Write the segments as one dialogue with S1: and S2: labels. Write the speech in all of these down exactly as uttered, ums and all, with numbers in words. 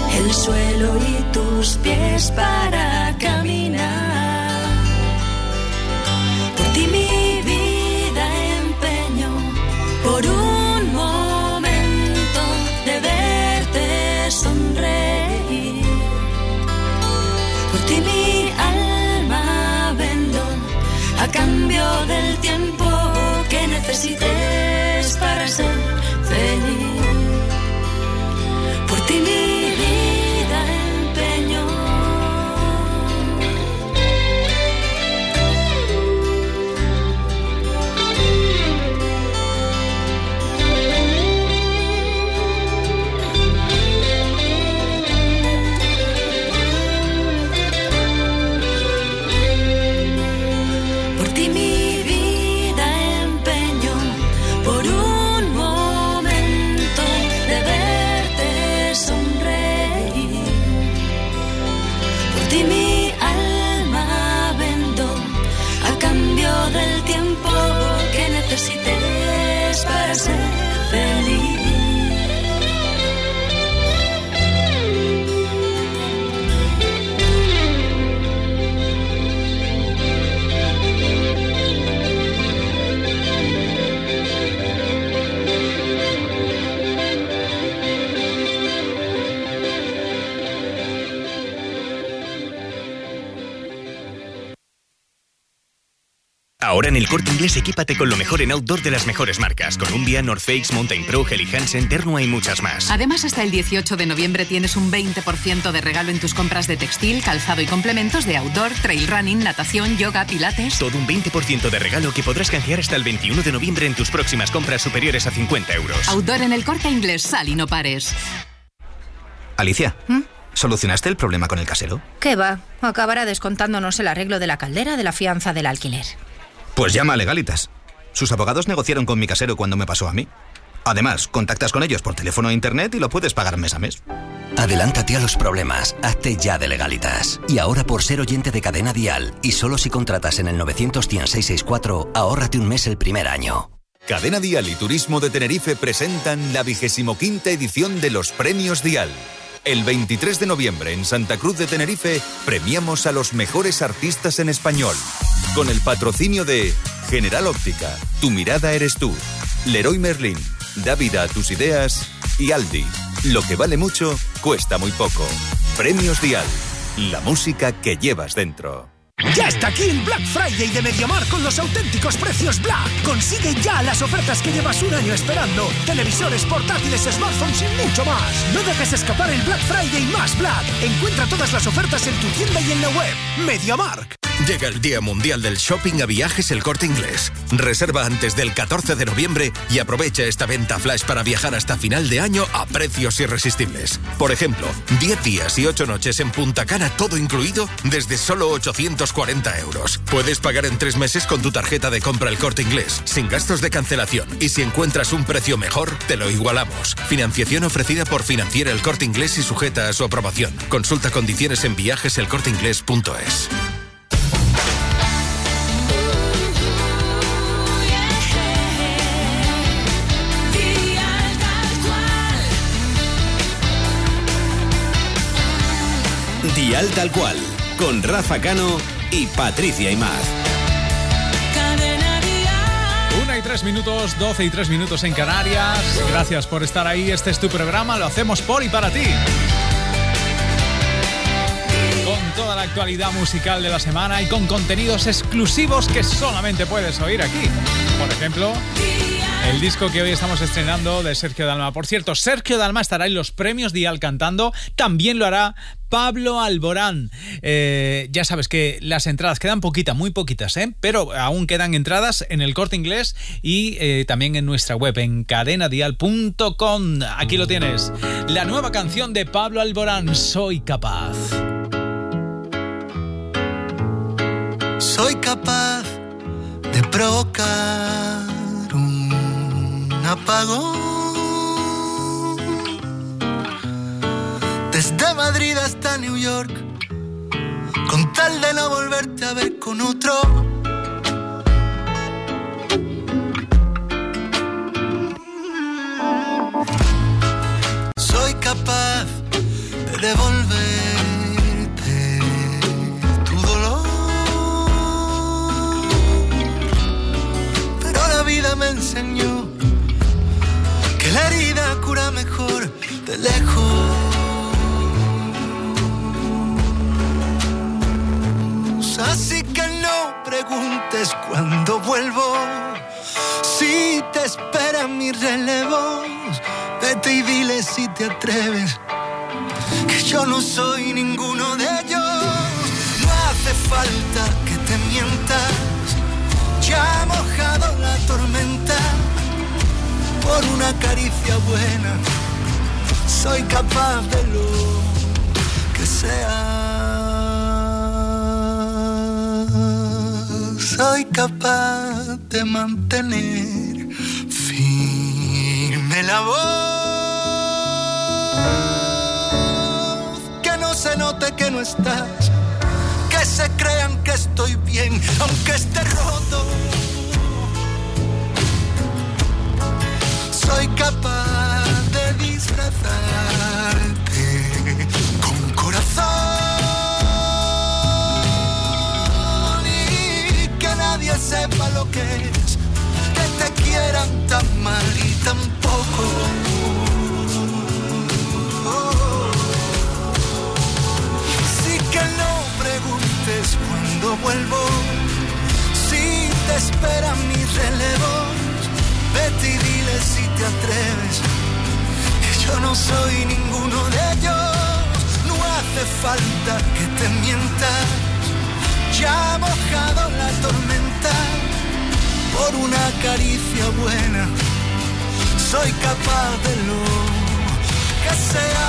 S1: el suelo y tus pies para caminar. Por ti mi vida empeño, por un momento de verte sonreír. Por ti mi alma vendo, a cambio del tiempo que necesites para ser feliz. Por ti mi vida empeño. Por ti mi vida empeño, por un momento de verte sonreír. Por ti mi alma vendo, a cambio del tiempo que necesites para ser feliz.
S2: Ahora en El Corte Inglés equípate con lo mejor en outdoor de las mejores marcas. Columbia, North Face, Mountain Pro, Helly Hansen, Ternua y muchas más.
S3: Además, hasta el dieciocho de noviembre tienes un veinte por ciento de regalo en tus compras de textil, calzado y complementos de outdoor, trail running, natación, yoga, pilates.
S2: Todo un veinte por ciento de regalo que podrás canjear hasta el veintiuno de noviembre en tus próximas compras superiores a cincuenta euros.
S3: Outdoor en El Corte Inglés, sal y no pares.
S4: Alicia, ¿Mm? ¿Solucionaste el problema con el casero?
S5: ¿Qué va? Acabará descontándonos el arreglo de la caldera de la fianza del alquiler.
S4: Pues llama a Legalitas. Sus abogados negociaron con mi casero cuando me pasó a mí. Además, contactas con ellos por teléfono e internet y lo puedes pagar mes a mes.
S6: Adelántate a los problemas. Hazte ya de Legalitas. Y ahora, por ser oyente de Cadena Dial, y solo si contratas en el novecientos cien seiscientos sesenta y cuatro, ahórrate un mes el primer año.
S7: Cadena Dial y Turismo de Tenerife presentan la vigésimo quinta edición de los Premios Dial. El veintitrés de noviembre en Santa Cruz de Tenerife premiamos a los mejores artistas en español. Con el patrocinio de General Óptica, Tu Mirada Eres Tú, Leroy Merlin, Da Vida a Tus Ideas y Aldi. Lo que vale mucho, cuesta muy poco. Premios Dial, la música que llevas dentro.
S8: Ya está aquí el Black Friday de MediaMarkt con los auténticos precios Black. Consigue ya las ofertas que llevas un año esperando. Televisores, portátiles, smartphones y mucho más. No dejes escapar el Black Friday más Black. Encuentra todas las ofertas en tu tienda y en la web. MediaMarkt.
S9: Llega el Día Mundial del Shopping a Viajes El Corte Inglés. Reserva antes del catorce de noviembre y aprovecha esta venta flash para viajar hasta final de año a precios irresistibles. Por ejemplo, diez días y ocho noches en Punta Cana, todo incluido, desde solo ochocientos cuarenta euros. Puedes pagar en tres meses con tu tarjeta de compra El Corte Inglés, sin gastos de cancelación. Y si encuentras un precio mejor, te lo igualamos. Financiación ofrecida por Financiera El Corte Inglés y sujeta a su aprobación. Consulta condiciones en viajes el corte inglés punto es.
S10: Dial Tal Cual, con Rafa Cano y Patricia Imaz.
S11: Una y tres minutos, doce y tres minutos en Canarias. Gracias por estar ahí. Este es tu programa, lo hacemos por y para ti. Con toda la actualidad musical de la semana y con contenidos exclusivos que solamente puedes oír aquí. Por ejemplo, el disco que hoy estamos estrenando de Sergio Dalma. Por cierto, Sergio Dalma estará en los Premios Dial cantando. También lo hará Pablo Alborán. Eh, ya sabes que las entradas quedan poquitas, muy poquitas, ¿eh? Pero aún quedan entradas en El Corte Inglés y eh, también en nuestra web, en cadena dial punto com. Aquí lo tienes. La nueva canción de Pablo Alborán, Soy Capaz.
S12: Soy capaz de provocar un apagón. Desde Madrid hasta New York, con tal de no volverte a ver con otro. Soy capaz de devolverte tu dolor. Pero la vida me enseñó que la herida cura mejor de lejos. Así que no preguntes cuándo vuelvo, si te espera mi relevo. Vete y dile si te atreves, que yo no soy ninguno de ellos. No hace falta que te mientas, ya ha mojado la tormenta. Por una caricia buena, soy capaz de lo que sea. Soy capaz de mantener firme la voz, que no se note que no estás, que se crean que estoy bien, aunque esté roto. Soy capaz de disfrazarte con corazón. Nadie sepa lo que es que te quieran tan mal y tan poco. Así que no preguntes cuándo vuelvo, si te esperan mis relevos. Vete y dile si te atreves, que yo no soy ninguno de ellos. No hace falta que te mientas, ya ha mojado la tormenta. Por una caricia buena, soy capaz de lo que sea.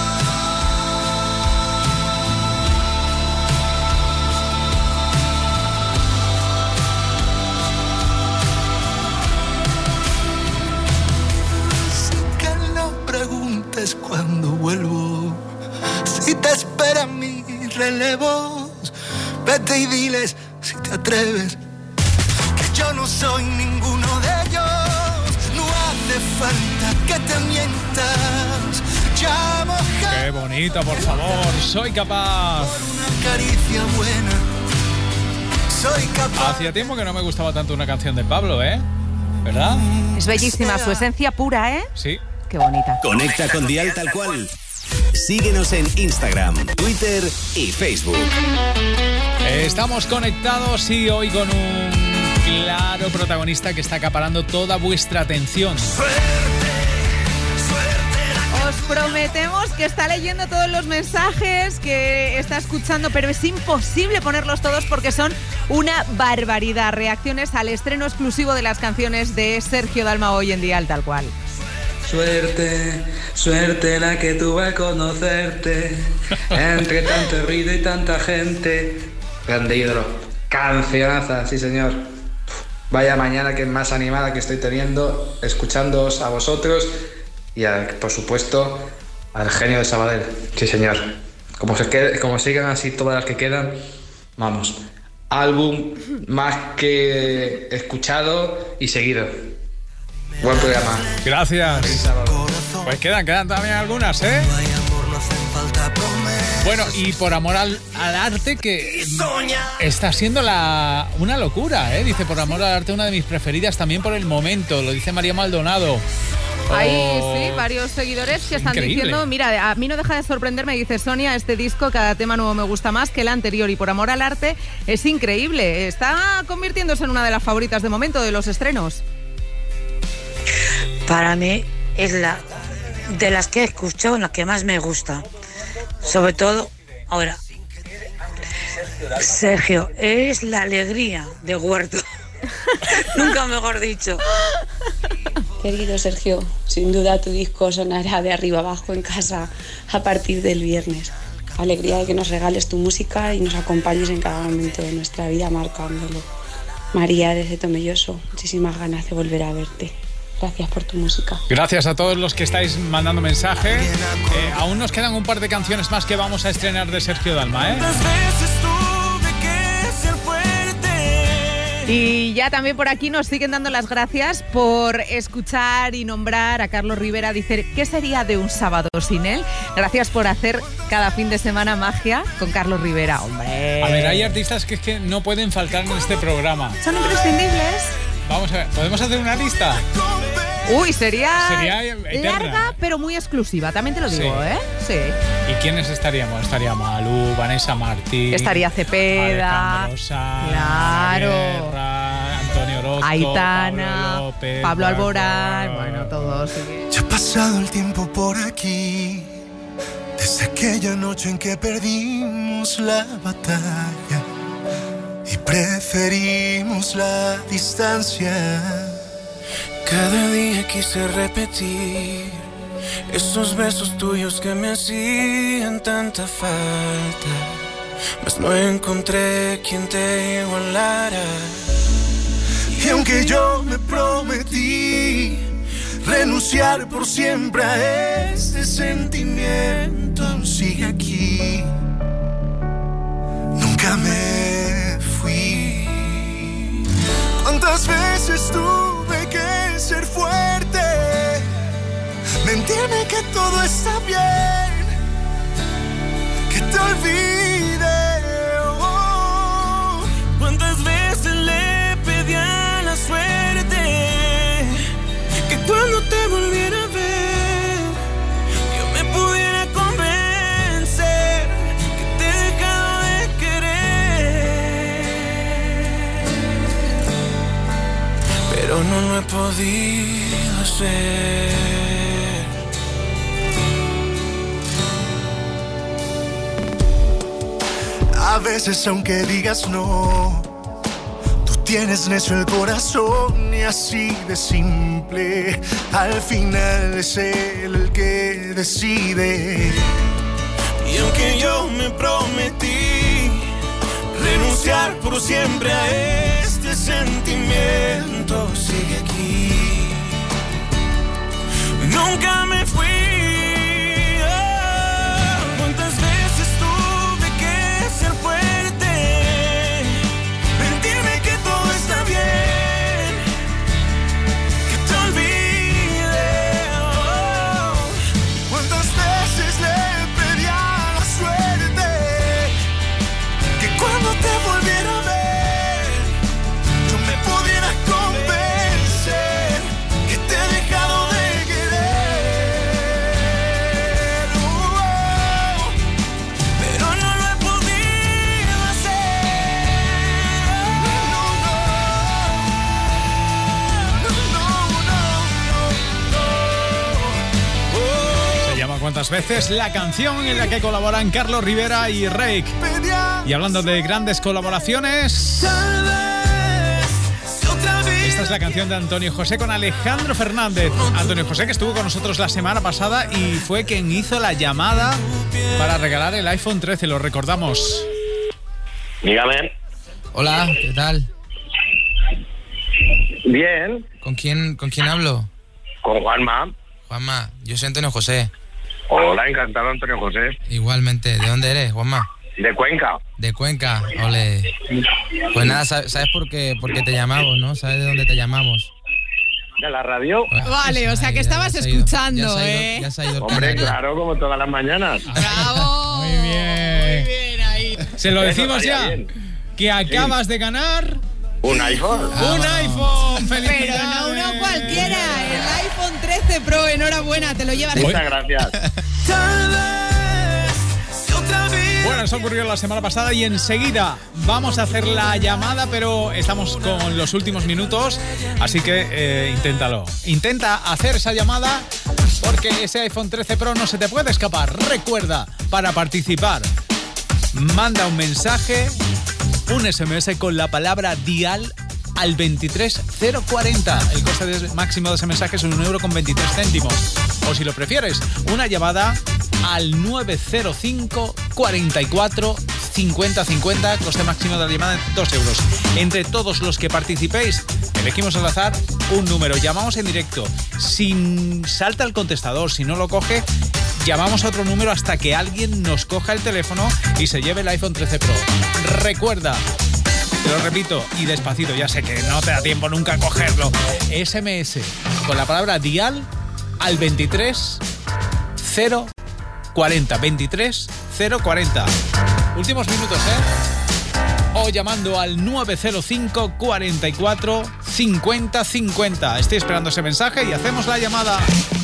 S12: Así que no preguntes cuándo vuelvo, si te esperan mis relevos. Vete y diles si te atreves, que yo no soy ninguno de ellos. No hace falta que te mientas, ya moja.
S11: Qué bonita, por favor. Soy capaz.
S12: Por una caricia buena, soy capaz.
S11: Hacía tiempo que no me gustaba tanto una canción de Pablo, ¿eh? ¿Verdad?
S13: Es bellísima, su esencia pura, ¿eh?
S11: Sí.
S13: Qué bonita.
S10: Conecta con Dial Tal Cual. Síguenos en Instagram, Twitter y Facebook.
S11: Estamos conectados y hoy con un claro protagonista que está acaparando toda vuestra atención.
S13: Os prometemos que está leyendo todos los mensajes, que está escuchando, pero es imposible ponerlos todos porque son una barbaridad. Reacciones al estreno exclusivo de las canciones de Sergio Dalma hoy en Dial Tal Cual.
S14: Suerte, suerte la que tuve al conocerte, entre tanto ruido y tanta gente. Grande ídolo, cancionaza, sí señor. Vaya mañana que más animada que estoy teniendo, escuchándoos a vosotros y a, por supuesto al genio de Sabadell, sí señor. Como, se quede, como sigan así todas las que quedan, vamos, álbum más que escuchado y seguido. Buen programa.
S11: Gracias. Pues quedan, quedan también algunas, ¿eh? Bueno, y por amor al, al arte, que está siendo la, una locura, ¿eh? Dice, por amor al arte, una de mis preferidas también por el momento. Lo dice María Maldonado.
S13: Hay,
S11: Oh,
S13: sí, varios seguidores que están
S11: increíble.
S13: diciendo, mira, a mí no deja de sorprenderme, dice Sonia, este disco, cada tema nuevo me gusta más que el anterior y por amor al arte es increíble. Está convirtiéndose en una de las favoritas de momento de los estrenos.
S15: Para mí es la de las que he escuchado la que más me gusta. Sobre todo, ahora, Sergio, es la alegría de Huerto. Nunca mejor dicho.
S16: Querido Sergio, sin duda tu disco sonará de arriba abajo en casa a partir del viernes. Alegría de que nos regales tu música y nos acompañes en cada momento de nuestra vida marcándolo. María desde Tomelloso, muchísimas ganas de volver a verte. Gracias por tu música.
S11: Gracias a todos los que estáis mandando mensajes. Eh, aún nos quedan un par de canciones más que vamos a estrenar de Sergio Dalma, ¿eh?
S13: Y ya también por aquí nos siguen dando las gracias por escuchar y nombrar a Carlos Rivera. Dice, ¿qué sería de un sábado sin él? Gracias por hacer cada fin de semana magia con Carlos Rivera, hombre.
S11: A ver, hay artistas que es que no pueden faltar en este programa.
S13: Son imprescindibles.
S11: Vamos a ver, ¿podemos hacer una lista?
S13: Uy, sería,
S11: sería eterna.
S13: Larga, pero muy exclusiva, también te lo digo,
S11: sí.
S13: ¿eh? Sí.
S11: ¿Y quiénes estaríamos? Estaría Malú, Vanessa Martín.
S13: Estaría Cepeda.
S11: Alejandro Sanz,
S13: Claro.
S11: Guerra, Antonio Orozco,
S13: Aitana,
S11: Pablo López,
S13: Pablo Alborán, bueno, todos. Sí.
S12: Ya ha pasado el tiempo por aquí, desde aquella noche en que perdimos la batalla y preferimos la distancia.
S17: Cada día quise repetir esos besos tuyos que me hacían tanta falta, mas no encontré quien te igualara.
S12: Y aunque yo me prometí renunciar por siempre a este sentimiento, sigue aquí. Nunca me fui. ¿Cuántas veces tuve que ser fuerte? Mentirme que todo está bien, que te olvide. Oh.
S17: ¿Cuántas veces le pedí a la suerte que cuando te volviera a ver yo me pudiera convencer que te he dejado de querer? Pero no lo he podido hacer.
S12: A veces aunque digas no, tú tienes necio el corazón y así de simple, al final es él el que decide.
S17: Y aunque yo me prometí renunciar por siempre a este sentimiento, sigue aquí. Nunca me fui.
S11: ¿Cuántas veces? La canción en la que colaboran Carlos Rivera y Reik. Y hablando de grandes colaboraciones, esta es la canción de Antonio José con Alejandro Fernández. Antonio José, que estuvo con nosotros la semana pasada y fue quien hizo la llamada para regalar el iPhone trece, lo recordamos.
S18: Dígame.
S19: Hola, ¿qué tal?
S18: Bien.
S19: ¿Con quién, con quién hablo?
S18: Con Juanma.
S19: Juanma, yo soy Antonio José.
S18: Hola, encantado, Antonio José.
S19: Igualmente. ¿De dónde eres, Juanma?
S18: De Cuenca.
S19: De Cuenca, ole. Pues nada, ¿sabes por qué, por qué te llamamos, no? ¿Sabes de dónde te llamamos?
S18: ¿De la radio?
S13: Vale, o sea que estabas
S19: ya, ya
S13: escuchando,
S19: ido,
S13: ¿eh?
S19: Ya se ha ido el
S18: Hombre,
S19: canal.
S18: claro, como todas las mañanas.
S13: ¡Bravo!
S11: Muy bien.
S13: Muy bien ahí.
S11: Se lo
S18: Eso
S11: decimos
S18: estaría
S11: ya.
S18: bien.
S11: Que acabas
S18: Sí.
S11: de ganar
S18: ¿Un iPhone?
S19: Ah,
S11: un
S19: bueno.
S11: iPhone. ¡Felicidades!
S13: Pero no uno cualquiera, el iPhone trece Pro, enhorabuena, te lo llevas.
S18: Muchas gracias.
S11: Bueno, eso ocurrió la semana pasada y enseguida vamos a hacer la llamada, pero estamos con los últimos minutos, así que eh, inténtalo. Intenta hacer esa llamada porque ese iPhone trece Pro no se te puede escapar. Recuerda, para participar, manda un mensaje, un ese eme ese con la palabra dial al veintitrés cero cuarenta. El coste de máximo de ese mensaje es un euro con veintitrés céntimos. O si lo prefieres, una llamada al nueve cero cinco, cuarenta y cuatro, cincuenta cincuenta, coste máximo de la llamada dos euros. Entre todos los que participéis, elegimos al azar un número, llamamos en directo. Si salta el contestador, si no lo coge, llamamos a otro número hasta que alguien nos coja el teléfono y se lleve el iPhone trece Pro. Recuerda, Te lo repito y despacito, ya sé que no te da tiempo nunca a cogerlo. S M S con la palabra dial al veintitrés cero cuarenta. veintitrés cero cuarenta. Últimos minutos, ¿eh? O llamando al nueve cero cinco, cuarenta y cuatro, cincuenta cincuenta. Estoy esperando ese mensaje y hacemos la llamada.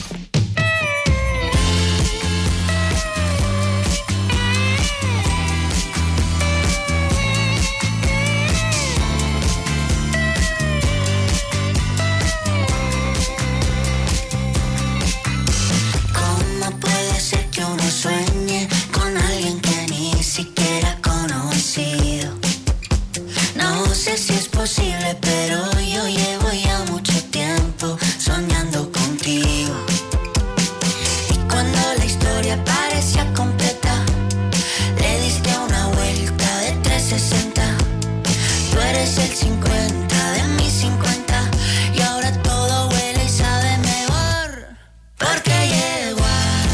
S1: Sueñe con alguien que ni siquiera he conocido. No sé si es posible, pero yo llevo ya mucho tiempo soñando contigo. Y cuando la historia parecía completa, le diste una vuelta de trescientos sesenta. Tú eres el cincuenta de mis cincuenta y ahora todo huele y sabe mejor. Porque llegó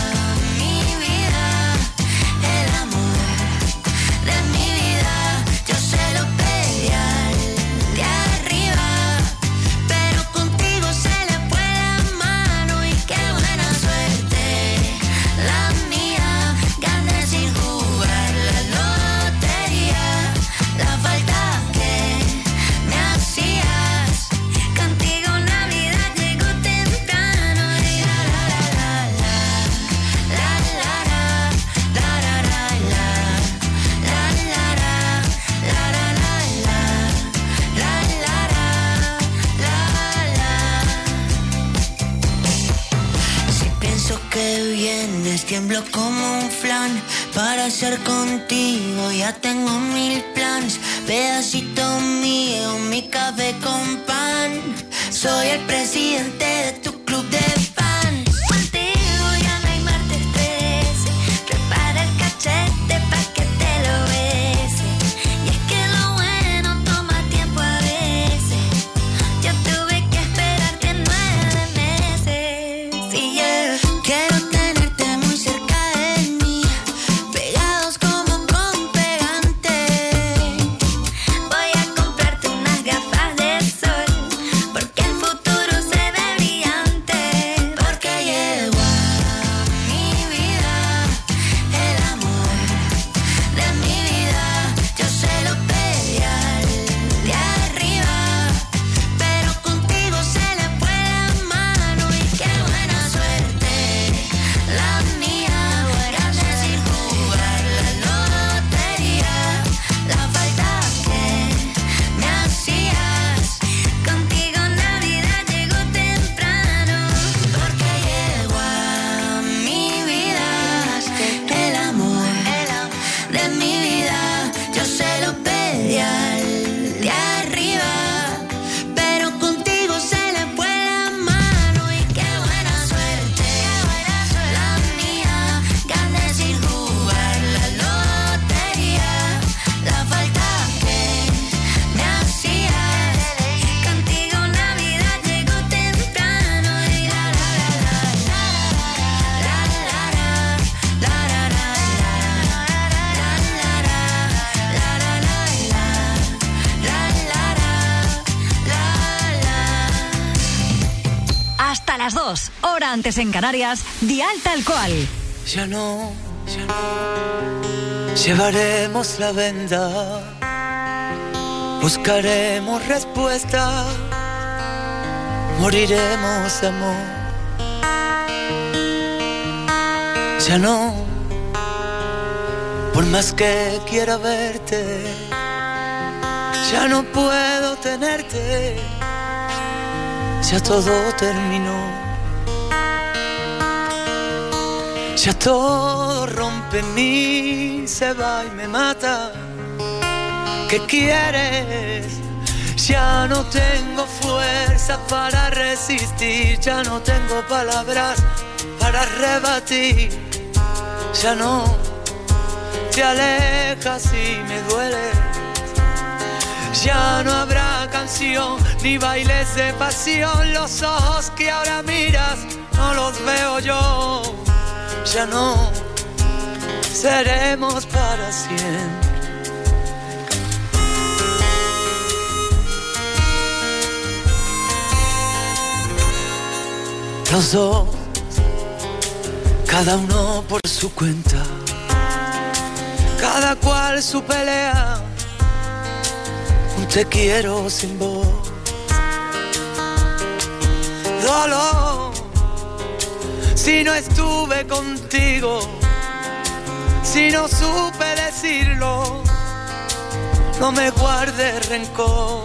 S1: tiemblo como un flan para estar contigo. Ya tengo mil planes, pedacito mío, mi café con pan. Soy el presidente de tu club de fans. Contigo ya no hay martes trece. Prepara el cachete pa' que te lo bese. Y es que lo bueno toma tiempo a veces. Yo tuve que esperarte nueve meses. Y yo quiero hora antes en Canarias, Dial Tal Cual.
S20: Ya no, ya no llevaremos la venda, buscaremos respuesta, moriremos de amor. Ya no, por más que quiera verte, ya no puedo tenerte, ya todo terminó. Ya todo rompe en mí, se va y me mata. ¿Qué quieres? Ya no tengo fuerza para resistir, ya no tengo palabras para rebatir. Ya no te alejas y me duele. Ya no habrá canción ni bailes de pasión. Los ojos que ahora miras no los veo yo. Ya no seremos para siempre. Los dos, cada uno por su cuenta, cada cual su pelea, un te quiero sin voz. Dolor, si no estuve contigo, si no supe decirlo, no me guardes rencor.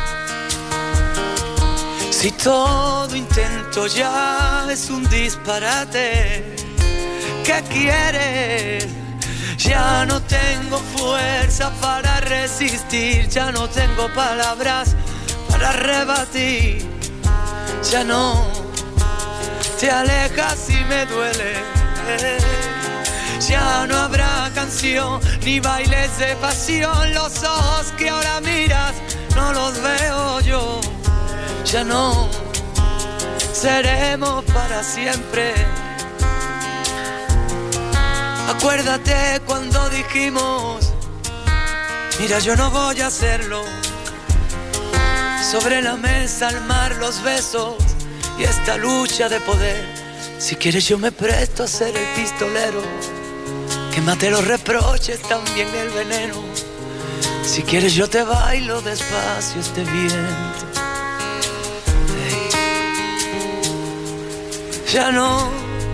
S20: Si todo intento ya es un disparate, ¿qué quieres? Ya no tengo fuerza para resistir, ya no tengo palabras para rebatir, ya no te alejas y me duele. Ya no habrá canción ni bailes de pasión, los ojos que ahora miras no los veo yo. Ya no seremos para siempre. Acuérdate cuando dijimos, mira, yo no voy a hacerlo. Sobre la mesa al mar los besos y esta lucha de poder. Si quieres yo me presto a ser el pistolero, que mate los reproches, también el veneno. Si quieres yo te bailo despacio este viento. Ya no,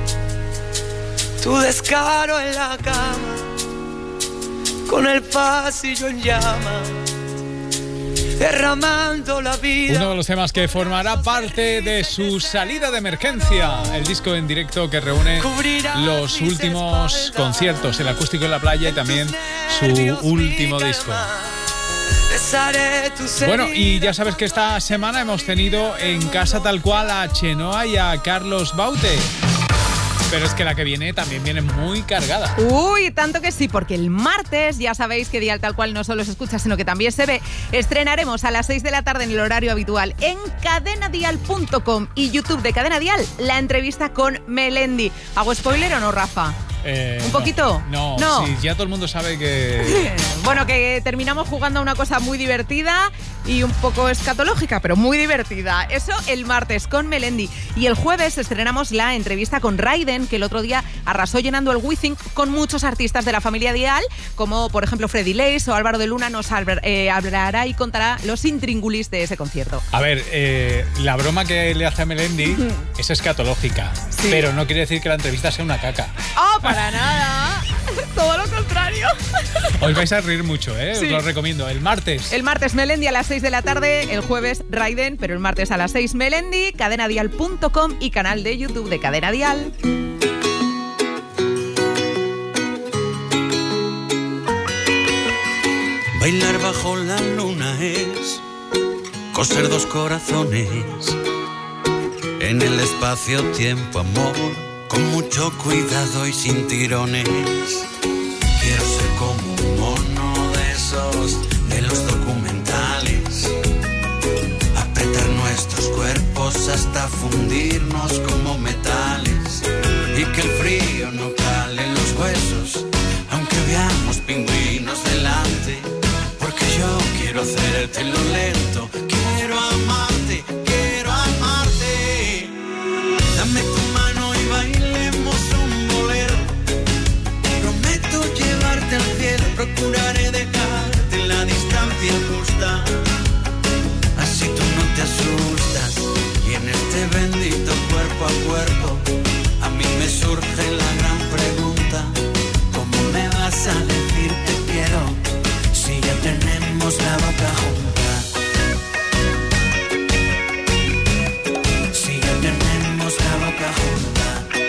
S20: tu descaro en la cama, con el pasillo en llamas, derramando la vida.
S11: Uno de los temas que formará parte de su salida de emergencia, el disco en directo que reúne los últimos conciertos, el acústico en la playa y también su último disco. Bueno, y ya sabes que esta semana hemos tenido en Casa Tal Cual a Chenoa y a Carlos Baute. Pero es que la que viene también viene muy cargada.
S13: Uy, tanto que sí, porque el martes, ya sabéis que Dial Tal Cual no solo se escucha, sino que también se ve. Estrenaremos a las seis de la tarde en el horario habitual en cadena dial punto com y YouTube de Cadena Dial la entrevista con Melendi. ¿Hago spoiler o no, Rafa?
S11: Eh,
S13: ¿Un poquito?
S11: No,
S13: no.
S11: Sí, ya todo el mundo sabe que...
S13: Bueno, que terminamos jugando a una cosa muy divertida y un poco escatológica, pero muy divertida. Eso el martes con Melendi. Y el jueves estrenamos la entrevista con Raiden, que el otro día arrasó llenando el Wizzing con muchos artistas de la familia Dial, como por ejemplo Freddy Leis o Álvaro de Luna. Nos eh, hablará y contará los intríngulis de ese concierto.
S11: A ver, eh, la broma que le hace a Melendi es escatológica, sí, pero no quiere decir que la entrevista sea una caca.
S13: ¡Oh, para nada! Todo lo contrario.
S11: Os vais a reír mucho, ¿eh? Sí. Os lo recomiendo. El martes.
S13: El martes Melendi a las seis de la tarde, el jueves Raiden, pero el martes a las seis Melendi, cadena dial punto com y canal de YouTube de Cadena Dial.
S21: Bailar bajo la luna es coser dos corazones en el espacio-tiempo, amor, con mucho cuidado y sin tirones. Quiero ser como un mono de esos de los documentales, apretar nuestros cuerpos hasta fundirnos como metales y que el frío no cale en los huesos, aunque veamos pingüinos delante, porque yo quiero hacértelo lento, quiero amarte, quiero amarte. Dame tu mano y bailemos un bolero, prometo llevarte al cielo, procuraré dejarte en la distancia justa, así tú no te asustas. Y en este bendito cuerpo a cuerpo a mí me surge la gran pregunta: ¿cómo me vas a decir te quiero si ya tenemos la boca junta? Si ya tenemos la boca junta.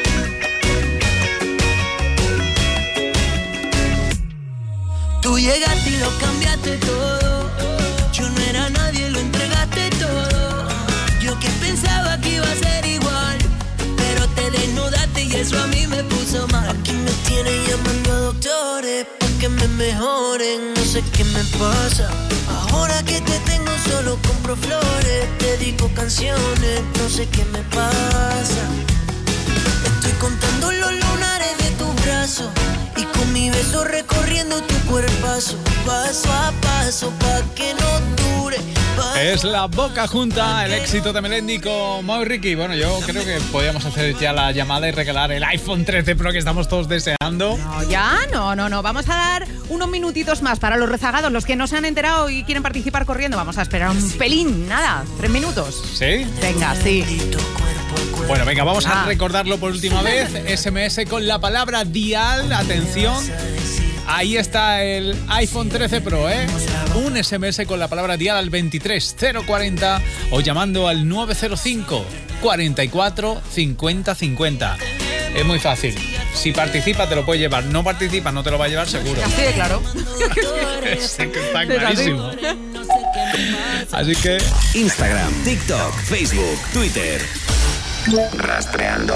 S1: Tú llegaste y lo cambiaste todo. Yo no era nadie, lo entregaste todo. Yo que pensaba que iba a ser igual, pero te desnudaste y eso a mí me puso mal. Aquí me tienen llamando a doctores pa' que me mejoren, no sé qué me pasa. Ahora que te tengo solo compro flores, te dedico canciones, no sé qué me pasa. Estoy contando los lunares de tus brazos y con mi beso recorriendo tu cuerpazo, paso a paso pa' que no dure,
S11: Es la boca junta, el éxito de Melendi con Mau y Ricky. Bueno, yo creo que podríamos hacer ya la llamada y regalar el iPhone trece Pro que estamos todos deseando.
S13: No, ya, no, no, no. Vamos a dar unos minutitos más para los rezagados, los que no se han enterado y quieren participar corriendo. Vamos a esperar un pelín, nada, tres minutos.
S11: ¿Sí?
S13: Venga, sí.
S11: Bueno, venga, vamos
S13: ah.
S11: a recordarlo por última vez. S M S con la palabra dial, atención. Ahí está el iPhone trece Pro, ¿eh? Un S M S con la palabra dial al veintitrés cero cuarenta o llamando al nueve cero cinco, cuarenta y cuatro, cincuenta cincuenta. Es muy fácil. Si participa te lo puedes llevar. No participa no te lo va a llevar seguro.
S13: Así de claro.
S11: Sé que está clarísimo. Así que...
S10: Instagram, TikTok, Facebook, Twitter.
S2: Rastreando.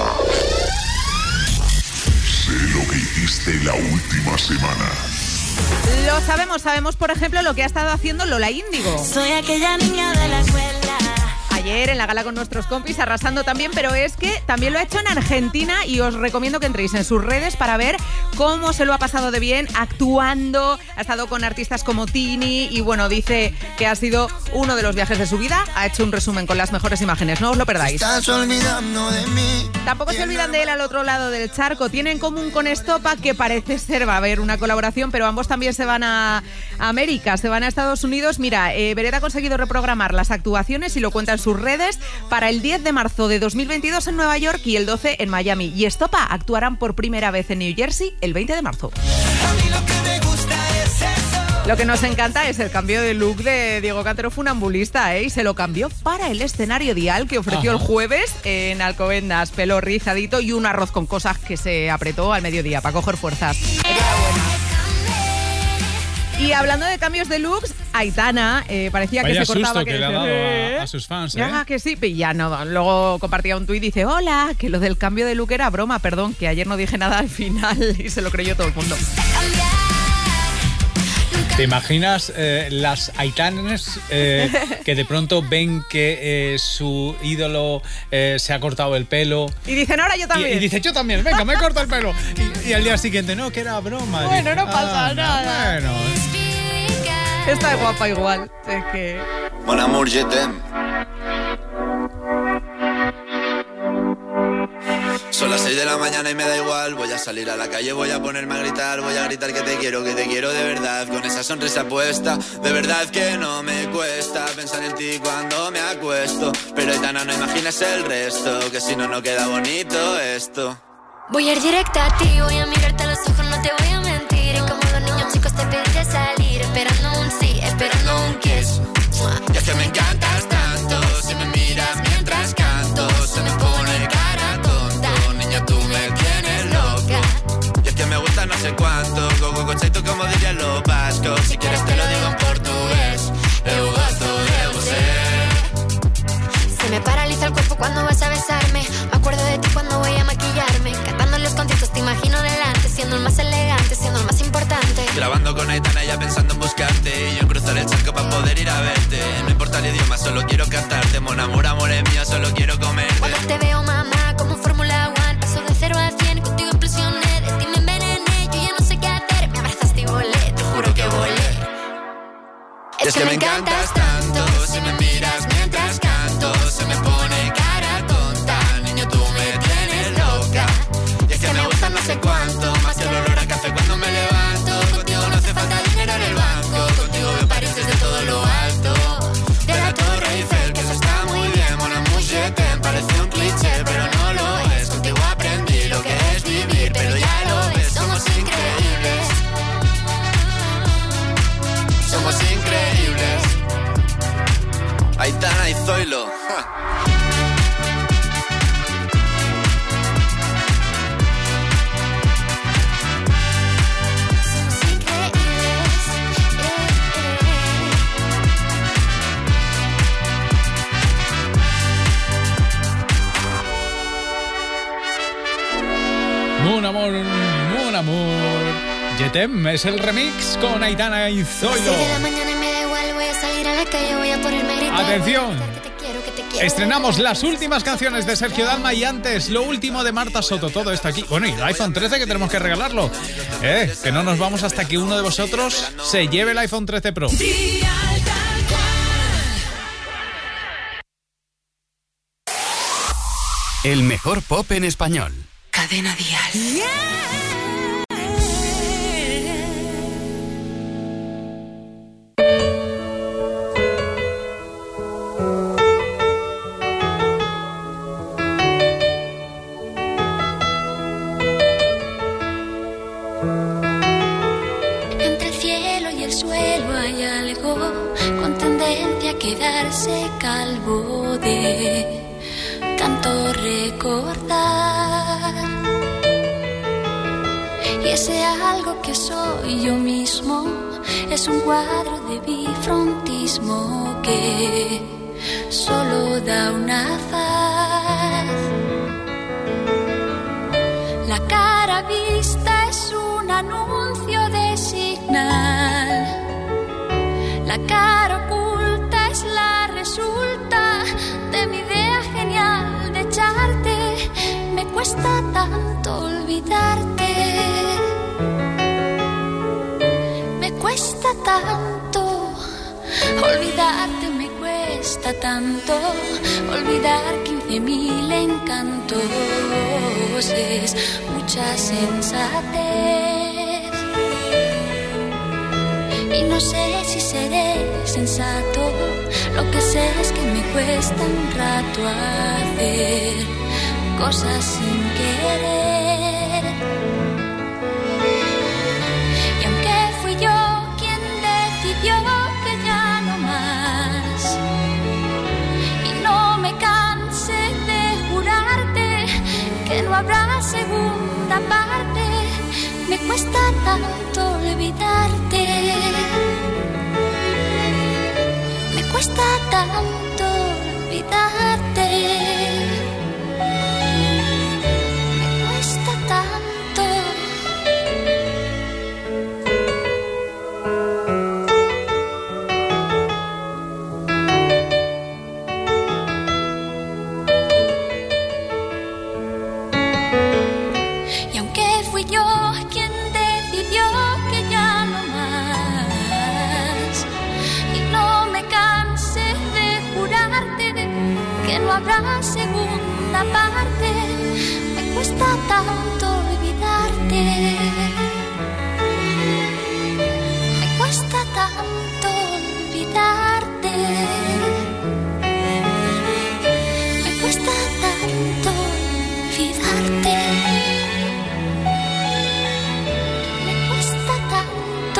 S2: Sé lo que hiciste la última semana.
S13: Lo sabemos, sabemos por ejemplo lo que ha estado haciendo Lola Índigo.
S1: Soy aquella niña de la escuela.
S13: Ayer en la gala con nuestros compis, arrasando también, pero es que también lo ha hecho en Argentina y os recomiendo que entréis en sus redes para ver cómo se lo ha pasado de bien actuando. Ha estado con artistas como Tini y bueno, dice que ha sido uno de los viajes de su vida. Ha hecho un resumen con las mejores imágenes, no os lo perdáis.
S12: Estás olvidando de mí.
S13: Tampoco se olvidan de él al otro lado del charco. Tienen en común con Estopa que parece ser va a haber una colaboración, pero ambos también se van a América, se van a Estados Unidos. Mira, eh, Beret ha conseguido reprogramar las actuaciones y lo cuenta en sus redes para el diez de marzo de dos mil veintidós en Nueva York y el doce en Miami. Y Estopa actuarán por primera vez en New Jersey el veinte de marzo. Lo que nos encanta es el cambio de look de Diego Cantero funambulista, ¿eh? Y se lo cambió para el escenario Dial que ofreció Ajá. el jueves en Alcobendas. Pelo rizadito y un arroz con cosas que se apretó al mediodía para coger fuerzas. Enhorabuena. Y hablando de cambios de looks, Aitana eh, parecía
S11: Vaya
S13: que se cortaba
S11: susto que, que le ha dado a, a sus fans, ¿eh?
S13: Ya que sí, y ya no. Luego compartía un tuit y dice, hola, que lo del cambio de look era broma, perdón, que ayer no dije nada al final y se lo creyó todo el mundo.
S11: ¿Te imaginas eh, las Aitanes eh, que de pronto ven que eh, su ídolo eh, se ha cortado el pelo?
S13: Y dicen, ahora yo también.
S11: Y, y dice, yo también, venga, me corto el pelo. Y, y al día siguiente, no, que era broma.
S13: Bueno,
S11: dice,
S13: no pasa
S11: ah,
S13: nada.
S11: Bueno.
S13: Está guapa igual. Es que...
S22: Mon amour, je t'aime. Son las seis de la mañana y me da igual. Voy a salir a la calle, voy a ponerme a gritar. Voy a gritar que te quiero, que te quiero de verdad. Con esa sonrisa puesta, de verdad que no me cuesta pensar en ti cuando me acuesto. Pero Aitana, no imaginas el resto, que si no, no queda bonito esto.
S1: Voy a ir directa a ti, voy a mirarte a los ojos, no te voy a mentir. Y como los niños chicos te pediré salir, esperando un sí, esperando un kiss.
S22: Y es que me encantas tanto, si me miras mientras canto, se me pone cara tonta. Niña, tú me tienes loca. Y es que me gusta no sé cuánto, gogo cocheto como dirían los vascos. Si quieres te lo digo en portugués, eu gosto de você.
S1: Se me paraliza el cuerpo cuando vas a besarme. Me acuerdo de ti cuando voy a maquillarme. Cantando los conciertos te imagino delante, siendo el más elegante, siendo el más importante.
S22: Grabando con Aitana ya pensando en buscarte, y yo en cruzar el charco para poder ir a verte. No importa el idioma, solo quiero cantarte. Mon amor, amor es mío, solo quiero comerte.
S1: Cuando te veo, mamá, como Fórmula One, paso de cero a cien, contigo explosioné. De ti me envenené, yo ya no sé qué hacer. Me abrazaste y volé, te juro que volé.
S22: Es, es que, que me encantas tanto, si me miras mientras canto, se me pone cara tonta. Niño, tú me tienes loca. Y es que me gusta no sé cuánto, más que el olor a café cuando me levanto. Contigo no hace falta dinero en el banco, contigo veo París desde todo lo alto. De la Torre Eiffel, que eso está muy bien. Mon amour, je t'aime, parece un cliché, pero no lo es. Contigo aprendí lo que es vivir, pero ya lo ves, somos increíbles. Somos increíbles. Aitana y Zoilo. Ja.
S11: Mon amor, mon amor. Je t'aime es el remix con Aitana y Zoilo.
S1: De la mañana y me da igual, voy a salir a la calle, voy a ponerme a gritar.
S11: Atención.
S1: Que te quiero, que te quiero.
S11: Estrenamos las últimas canciones de Sergio Dalma y antes lo último de Marta Soto. Todo esto aquí. Bueno, y el iPhone trece que tenemos que regalarlo. Eh, que no nos vamos hasta que uno de vosotros se lleve el iPhone trece Pro.
S10: El mejor pop en español.
S22: Cadena Dial.
S3: Entre el cielo y el suelo hay algo con tendencia a quedarse calvo de tanto recordar. Y ese algo que soy yo mismo es un cuadro de bifrontismo que solo da una faz. La cara vista es un anuncio de señal. La cara oculta es la resulta de mi idea genial de echarte. Me cuesta tanto olvidarte. Me cuesta tanto olvidarte. Me cuesta tanto olvidar quince mil encantos. Es mucha sensatez. Y no sé si seré sensato. Lo que sé es que me cuesta un rato hacer cosas sin querer. Y aunque fui yo quien decidió que ya no más, y no me canse de jurarte que no habrá segunda parte, me cuesta tanto olvidarte. Me cuesta tanto olvidarte. Me cuesta tanto. Y aunque fui yo quien decidió que ya no más, y no me canse de jurarte que no habrá segunda parte, me cuesta tanto olvidarte. Me cuesta tanto olvidarte. Me cuesta tanto olvidarte. Me cuesta tanto.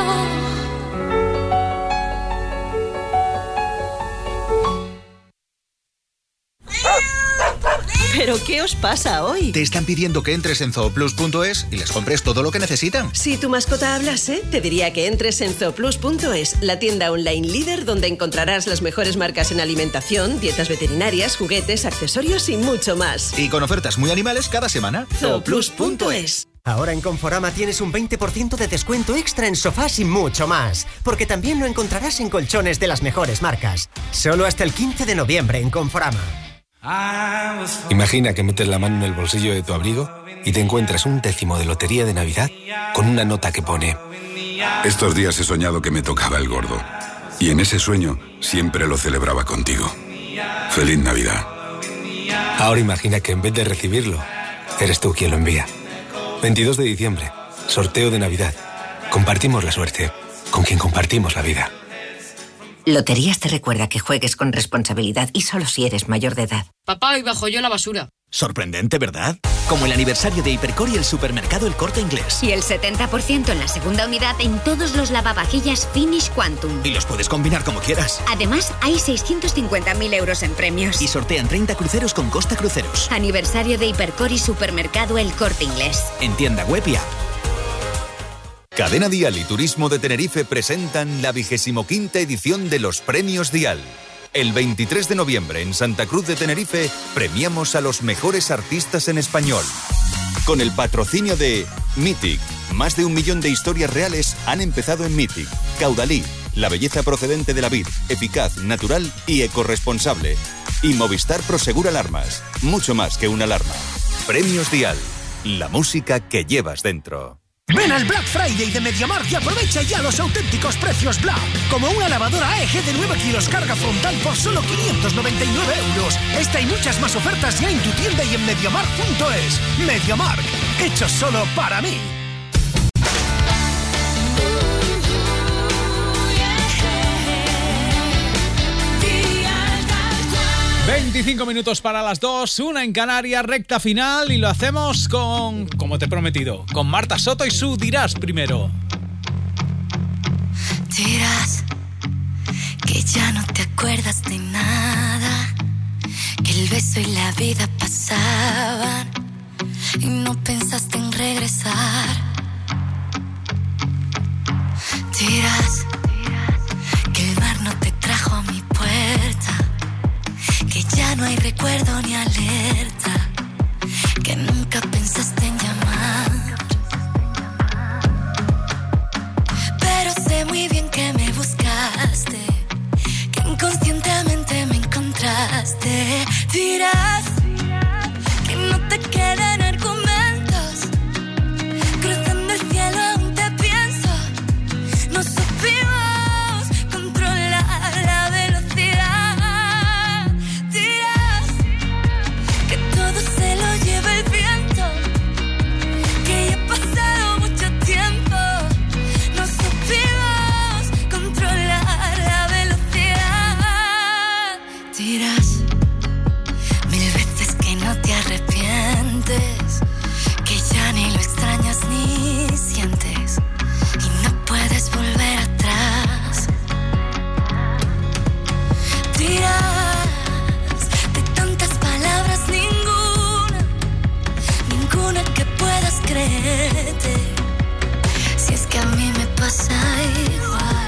S5: ¿Pero qué os pasa hoy?
S4: Te están pidiendo que entres en zooplus punto es y les compres todo lo que necesitan.
S5: Si tu mascota hablase, te diría que entres en zooplus punto es, la tienda online líder donde encontrarás las mejores marcas en alimentación, dietas veterinarias, juguetes, accesorios y mucho más.
S4: Y con ofertas muy animales cada semana.
S5: zooplus punto es.
S23: Ahora en Conforama tienes un veinte por ciento de descuento extra en sofás y mucho más, porque también lo encontrarás en colchones de las mejores marcas. Solo hasta el quince de noviembre en Conforama.
S24: Imagina que metes la mano en el bolsillo de tu abrigo y te encuentras un décimo de lotería de Navidad con una nota que pone:
S2: estos días he soñado que me tocaba el gordo. Y en ese sueño siempre lo celebraba contigo. ¡Feliz Navidad!
S24: Ahora imagina que en vez de recibirlo, eres tú quien lo envía. veintidós de diciembre, sorteo de Navidad. Compartimos la suerte con quien compartimos la vida.
S25: Loterías te recuerda que juegues con responsabilidad y solo si eres mayor de edad.
S26: Papá, hoy bajo yo la basura.
S4: Sorprendente, ¿verdad? Como el aniversario de Hipercor y el supermercado El Corte Inglés.
S27: Y el setenta por ciento en la segunda unidad en todos los lavavajillas Finish Quantum.
S4: Y los puedes combinar como quieras.
S27: Además, hay seiscientos cincuenta mil euros en premios.
S4: Y sortean treinta cruceros con Costa Cruceros.
S27: Aniversario de Hipercor y supermercado El Corte Inglés.
S4: En tienda web y app.
S7: Cadena Dial y Turismo de Tenerife presentan la vigésimo quinta edición de los Premios Dial. El veintitrés de noviembre en Santa Cruz de Tenerife premiamos a los mejores artistas en español. Con el patrocinio de Mythic. Más de un millón de historias reales han empezado en Mythic. Caudalí, la belleza procedente de la vid, eficaz, natural y ecorresponsable. Y Movistar Prosegur Alarmas, mucho más que una alarma. Premios Dial, la música que llevas dentro.
S6: Ven al Black Friday de MediaMarkt y aprovecha ya los auténticos precios Black. Como una lavadora A E G de nueve kilos carga frontal por solo quinientos noventa y nueve euros. Esta y muchas más ofertas ya en tu tienda y en MediaMarkt punto es. MediaMarkt, hecho solo para mí.
S11: veinticinco minutos para las dos, una en Canarias, recta final, y lo hacemos con, como te he prometido, con Marta Soto y su Dirás primero.
S1: Dirás que ya no te acuerdas de nada, que el beso y la vida pasaban y no pensaste en regresar. Dirás que el mar no te trajo a mi puerta, que ya no hay recuerdo ni alerta, que nunca pensaste en llamar. Pero sé muy bien que me buscaste, que inconscientemente me encontraste. Dirás que no te quedan argumentos, cruzando el cielo aún te pienso. No supimos controlar la velocidad. Dirás que todo se lo lleva el viento, que ya ha pasado mucho tiempo. No supimos controlar la velocidad. Dirás mil veces que no te arrepientes, que ya ni lo extrañas ni sientes y no puedes volver atrás. Dirás de tantas palabras ninguna, ninguna que puedas creerte, si es que a mí me pasa igual.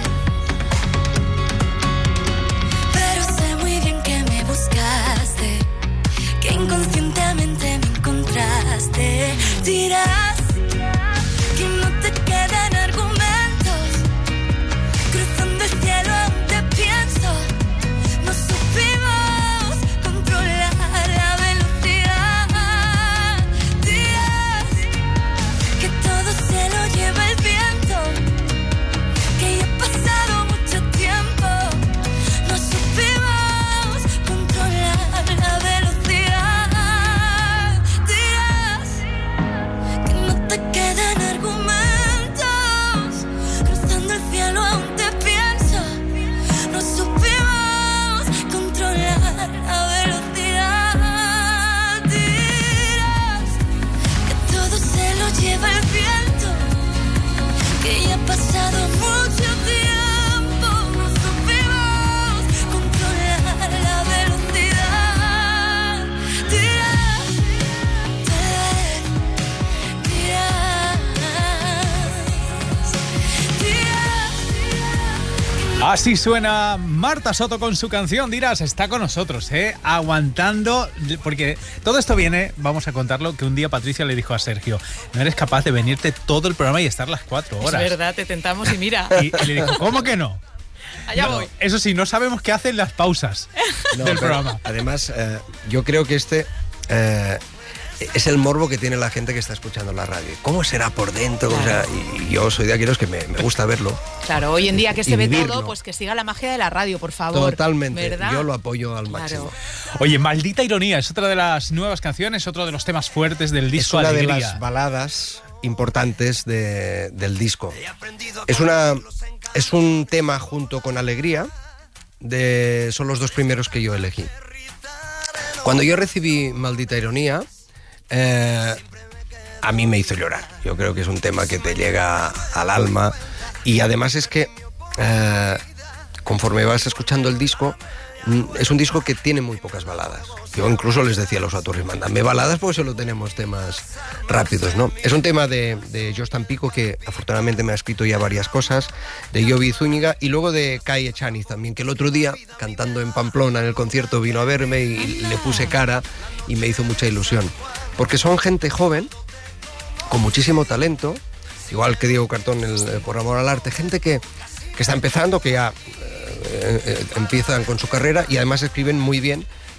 S1: Pero sé muy bien que me buscaste, que inconscientemente me encontraste. Dirás que no te quedan argumentos, cruzando el cielo aún te pienso. No supimos controlar la velocidad. Dirás que todo se lo lleva el viento, que ya ha pasado mucho tiempo. No supimos controlar la velocidad. Dirás que no te quedan argumentos, cruzando el cielo aún te pienso. No supimos controlar la velocidad. Dirás que todo se lo lleva el viento, que ya ha pasado mucho tiempo. No supimos controlar la velocidad. Dirás, dirás, dirás, dirás.
S11: Así suena Marta Soto con su canción Dirás. Está con nosotros, ¿eh? Aguantando, porque todo esto viene, vamos a contarlo, que un día Patricia le dijo a Sergio: no eres capaz de venirte todo el programa y estar las cuatro horas.
S8: Es verdad, te tentamos y mira.
S11: Y, y le dijo: ¿cómo que no?
S8: Allá
S11: No,
S8: voy.
S11: Eso sí, no sabemos qué hacen las pausas
S9: No,
S11: del
S9: pero
S11: programa.
S9: Además, eh, yo creo que este eh, es el morbo que tiene la gente que está escuchando la radio. ¿Cómo será por dentro? O sea, y yo soy de aquellos que me, me gusta verlo.
S8: Claro, hoy en día que
S9: Y
S8: se ve
S9: vivirlo.
S8: todo, pues que siga la magia de la radio, por favor.
S9: Totalmente.
S8: ¿Verdad?
S9: Yo lo apoyo al máximo.
S11: Oye, Maldita Ironía es otra de las nuevas canciones, otro de los temas fuertes del
S9: Es
S11: disco
S9: una
S11: Alegría.
S9: de las baladas importantes de- del disco. Es una es un tema junto con Alegría, de, son los dos primeros que yo elegí. Cuando yo recibí Maldita Ironía, eh, a mí me hizo llorar. Yo creo que es un tema que te llega al alma, y además es que eh, conforme vas escuchando el disco, mm, es un disco que tiene muy pocas baladas. Yo incluso les decía a los autores: mándame baladas, pues solo tenemos temas rápidos, ¿no? Es un tema de, de Jos Tampico, que afortunadamente me ha escrito ya varias cosas, de Jovi Zúñiga, y luego de Kai Echaniz también, que el otro día, cantando en Pamplona en el concierto, vino a verme y le puse cara y me hizo mucha ilusión. Porque son gente joven, con muchísimo talento, igual que Diego Cartón el, el Por Amor al Arte, gente que, que está empezando, que ya eh, eh, empiezan con su carrera y además escriben muy bien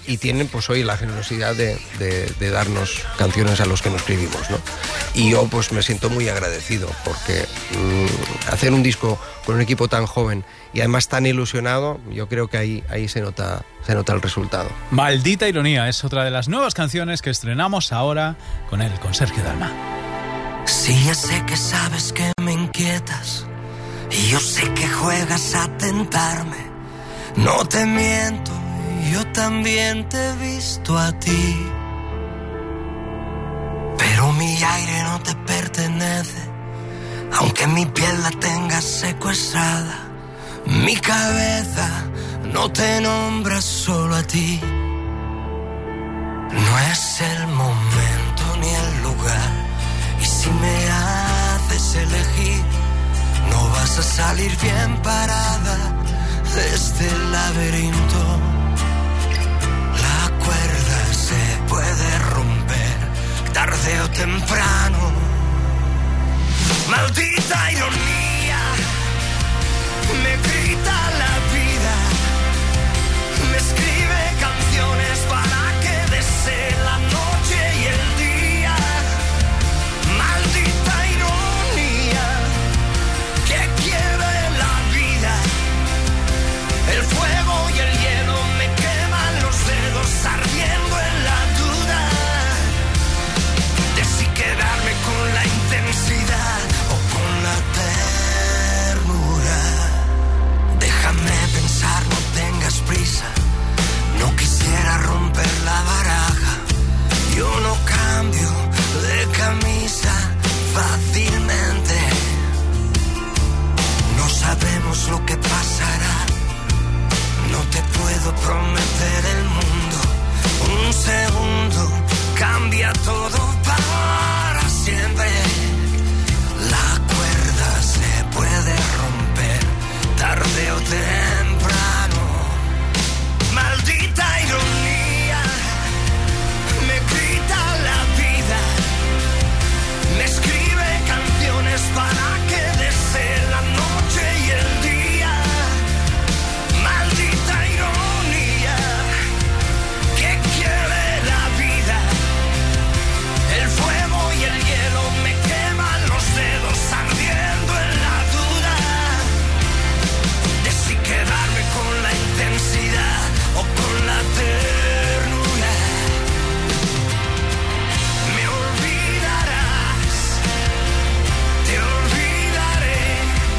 S9: y tienen pues hoy la generosidad de, de, de darnos canciones a los que nos escribimos, ¿no? Y yo pues me siento muy agradecido porque mmm, hacer un disco con un equipo tan joven y además tan ilusionado, yo creo que ahí, ahí se nota, se nota el resultado.
S11: Maldita ironía es otra de las nuevas canciones que estrenamos ahora con él, con Sergio Dalma.
S12: Sí, ya sé que sabes que me inquietas y yo sé que juegas a tentarme. No te miento, yo también te he visto a ti. Pero mi aire no te pertenece, aunque mi piel la tenga secuestrada. Mi cabeza no te nombra solo a ti. No es el momento ni el lugar, y si me haces elegir, no vas a salir bien parada de este laberinto. La cuerda se puede romper tarde o temprano. Maldita ironía, me grita la vida, me escribe canciones para que desee la noche y el día. Maldita ironía, que quiere la vida, el fuego y el hielo me queman los dedos, ardiendo en la duda de si quedarme con la intensidad o con la ternura. Déjame pensar, no tengas prisa, no quisiera romper la baraja. Yo no cambio de camisa fácilmente. No sabemos lo que pasará, no te puedo prometer el mundo. Un segundo cambia todo para siempre. La cuerda se puede romper tarde o temprano. Maldita ironía, me grita la vida, me escribe canciones para que desee la noche y el día. Maldita ironía, que quiere la vida, el fuego y el hielo me queman los dedos, ardiendo en la duda de si quedarme con la intensidad o con la ternura. Me olvidarás, te olvidaré,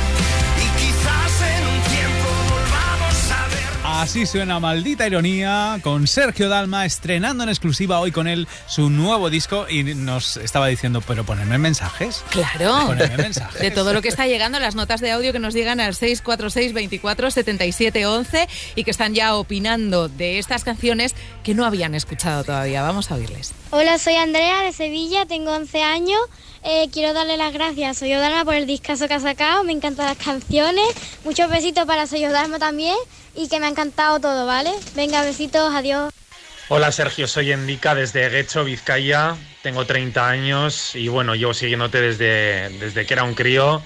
S12: y quizás en un tiempo volvamos a ver.
S11: Así suena Maldita ironía con Sergio Dalma, estrenando en exclusiva hoy con él su nuevo disco, y nos estaba diciendo, pero ponerme mensajes.
S8: Claro,
S11: Ponerme mensajes.
S8: de todo lo que está llegando, las notas de audio que nos llegan al seis cuatro seis, veinticuatro, setenta y siete, once y que están ya opinando de estas canciones que no habían escuchado todavía. Vamos a oírles.
S14: Hola, soy Andrea de Sevilla, tengo once años. Eh, quiero darle las gracias a Soy Dalma por el discazo que ha sacado, me encantan las canciones. Muchos besitos para Soy Dalma también, y que me ha encantado todo, ¿vale? Venga, besitos, adiós.
S15: Hola Sergio, soy Endica desde Guecho, Vizcaya, tengo treinta años y bueno, llevo siguiéndote desde, desde que era un crío,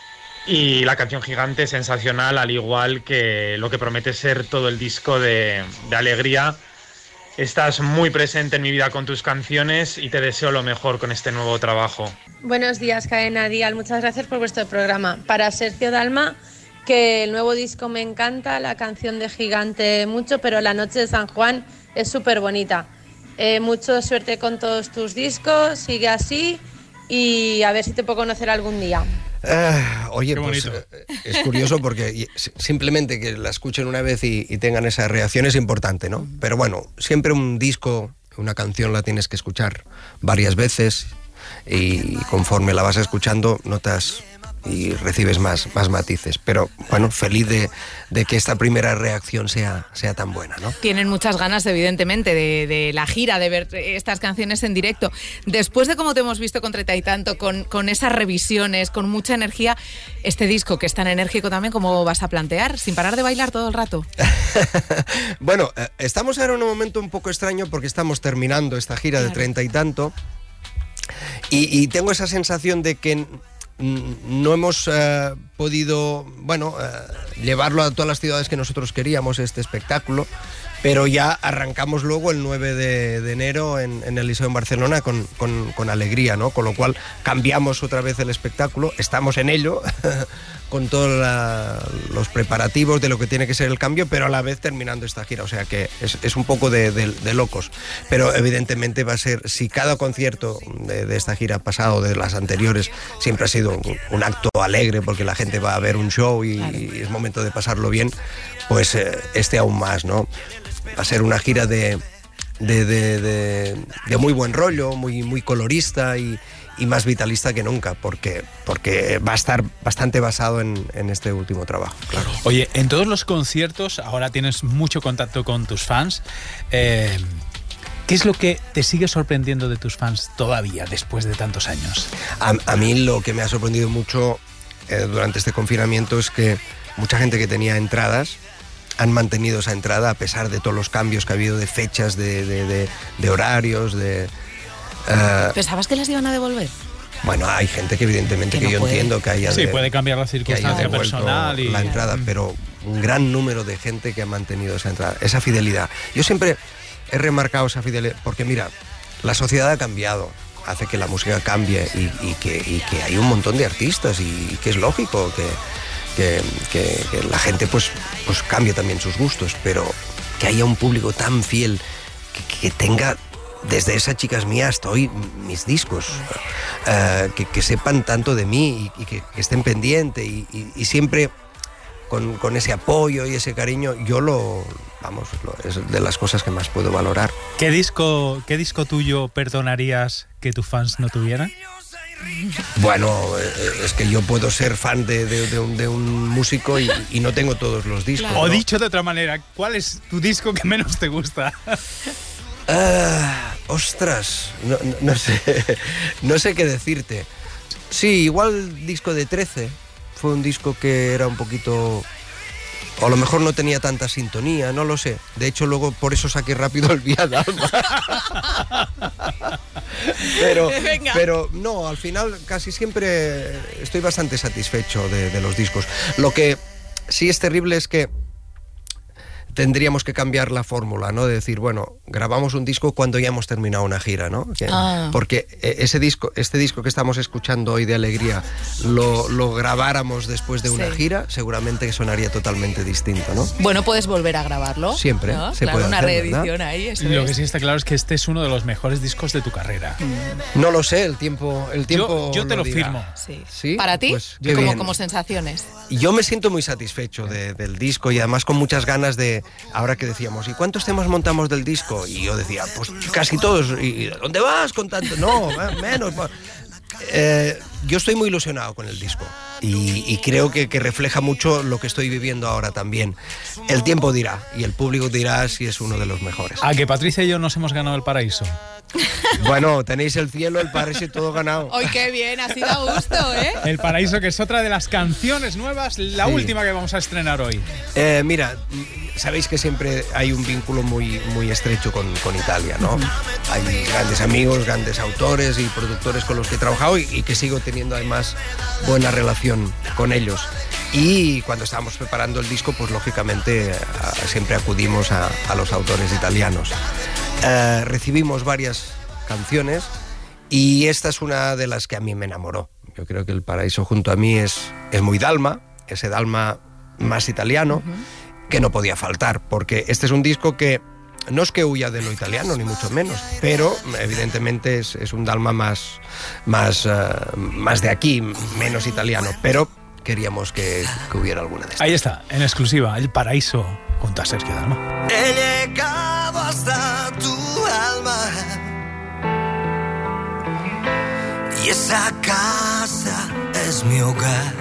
S15: y la canción Gigante es sensacional, al igual que lo que promete ser todo el disco de, de alegría. Estás muy presente en mi vida con tus canciones y te deseo lo mejor con este nuevo trabajo.
S16: Buenos días, Cadena Dial. Muchas gracias por vuestro programa. Para Sergio Dalma, que el nuevo disco me encanta, la canción de Gigante mucho, pero La Noche de San Juan es súper bonita. Eh, mucha suerte con todos tus discos, sigue así y a ver si te puedo conocer algún día.
S9: Uh, oye, pues eh, es curioso porque simplemente que la escuchen una vez y, y tengan esa reacción es importante, ¿no? Pero bueno, siempre un disco, una canción la tienes que escuchar varias veces y conforme la vas escuchando notas y recibes más, más matices. Pero bueno, feliz de, de que esta primera reacción sea, sea tan buena, ¿no?
S8: Tienen muchas ganas, evidentemente, de, de la gira, de ver estas canciones en directo. Después de cómo te hemos visto con Treinta y Tanto, con, con esas revisiones, con mucha energía, este disco que es tan enérgico también, ¿cómo vas a plantear? ¿Sin parar de bailar todo el rato?
S9: Bueno, eh, estamos ahora en un momento un poco extraño porque estamos terminando esta gira claro. de Treinta y Tanto y, y tengo esa sensación de que no hemos uh, podido, bueno, eh, llevarlo a todas las ciudades que nosotros queríamos, este espectáculo, pero ya arrancamos luego el nueve de enero en, en el Liceo en Barcelona con, con, con Alegría, ¿no? Con lo cual cambiamos otra vez el espectáculo, estamos en ello, con todos la, los preparativos de lo que tiene que ser el cambio, pero a la vez terminando esta gira, o sea que es, es un poco de, de, de locos, pero evidentemente va a ser, si cada concierto de, de esta gira pasado, de las anteriores, siempre ha sido un, un acto alegre porque la gente va a ver un show y, claro. y es momento de pasarlo bien, pues eh, este aún más, ¿no? Va a ser una gira de, de, de, de, de muy buen rollo, muy, muy colorista y, y más vitalista que nunca, porque, porque va a estar bastante basado en, en este último trabajo, claro.
S11: Oye, en todos los conciertos ahora tienes mucho contacto con tus fans. Eh, ¿Qué es lo que te sigue sorprendiendo de tus fans todavía, después de tantos años?
S9: A, a mí lo que me ha sorprendido mucho eh, durante este confinamiento es que mucha gente que tenía entradas han mantenido esa entrada a pesar de todos los cambios que ha habido de fechas, de, de, de, de horarios, de... Uh,
S8: ¿Pensabas que las iban a devolver?
S9: Bueno, hay gente que evidentemente que, que no yo puede. entiendo que haya...
S11: Sí,
S9: de,
S11: puede cambiar la circunstancia personal y...
S9: la entrada, pero un gran número de gente que ha mantenido esa entrada, esa fidelidad. Yo siempre he remarcado esa fidelidad, porque mira, la sociedad ha cambiado, hace que la música cambie y, y, que, y que hay un montón de artistas y, y que es lógico que... Que, que, que la gente pues, pues cambie también sus gustos, pero que haya un público tan fiel que, que tenga desde Esa chica es mía hasta hoy mis discos, uh, que, que sepan tanto de mí y, y que, que estén pendientes y, y, y siempre con, con ese apoyo y ese cariño, yo lo, vamos, lo, es de las cosas que más puedo valorar.
S11: ¿Qué disco, qué disco tuyo perdonarías que tus fans no tuvieran?
S9: Bueno, es que yo puedo ser fan de, de, de, un, de un músico y, y no tengo todos los discos.
S11: Claro. O
S9: ¿no?
S11: dicho de otra manera, ¿cuál es tu disco que menos te gusta?
S9: Uh, ostras, no, no, no sé, no sé qué decirte. Sí, igual disco de trece. Fue un disco que era un poquito... O a lo mejor no tenía tanta sintonía, no lo sé. De hecho, luego por eso saqué rápido el Vía d'Alma. pero, pero no, al final casi siempre estoy bastante satisfecho de, de los discos. Lo que sí es terrible es que tendríamos que cambiar la fórmula, ¿no? De decir, bueno, grabamos un disco cuando ya hemos terminado una gira, ¿no? Que, ah. Porque ese disco, este disco que estamos escuchando hoy de Alegría, lo, lo grabáramos después de una sí. gira, seguramente que sonaría totalmente distinto, ¿no?
S8: Bueno, puedes volver a grabarlo.
S9: Siempre,
S8: ¿no?
S9: se
S8: claro,
S9: puede
S8: una
S9: hacer,
S8: reedición
S9: ¿verdad?
S8: ahí. Eso
S11: Lo
S8: es.
S11: que sí está claro es que este es uno de los mejores discos de tu carrera.
S9: Mm. No lo sé, el tiempo, el tiempo
S11: Yo, yo te lo,
S9: lo
S11: firmo.
S8: Sí.
S9: ¿Sí?
S8: ¿Para ti?
S9: Pues,
S8: como, como sensaciones.
S9: Yo me siento muy satisfecho de, del disco y además con muchas ganas de, ahora que decíamos, ¿y cuántos temas montamos del disco? Y yo decía, pues casi todos. ¿Y dónde vas con tanto? No, menos. Eh, yo estoy muy ilusionado con el disco y, y creo que, que refleja mucho lo que estoy viviendo ahora también. El tiempo dirá y el público dirá si es uno de los mejores.
S11: ¿A que Patricia y yo nos hemos ganado el paraíso?
S9: Bueno, tenéis el cielo, el paraíso y todo ganado.
S8: ¡Ay, qué bien! Ha sido a gusto, ¿eh?
S11: El paraíso, que es otra de las canciones nuevas, la sí. última que vamos a estrenar hoy.
S9: Eh, mira, sabéis que siempre hay un vínculo muy, muy estrecho con, con Italia, ¿no? Hay grandes amigos, grandes autores y productores con los que he trabajado y, y que sigo teniendo además buena relación con ellos. Y cuando estábamos preparando el disco, pues lógicamente a, siempre acudimos a, a los autores italianos. Eh, recibimos varias canciones y esta es una de las que a mí me enamoró. Yo creo que El Paraíso junto a mí es, es muy Dalma, ese Dalma más italiano, uh-huh. que no podía faltar, porque este es un disco que no es que huya de lo italiano, ni mucho menos, pero evidentemente es, es un Dalma más, más, uh, más de aquí, menos italiano, pero queríamos que, que hubiera alguna de estas.
S11: Ahí está, en exclusiva, El Paraíso junto a Sergio Dalma.
S12: He llegado hasta tu alma y esa casa es mi hogar.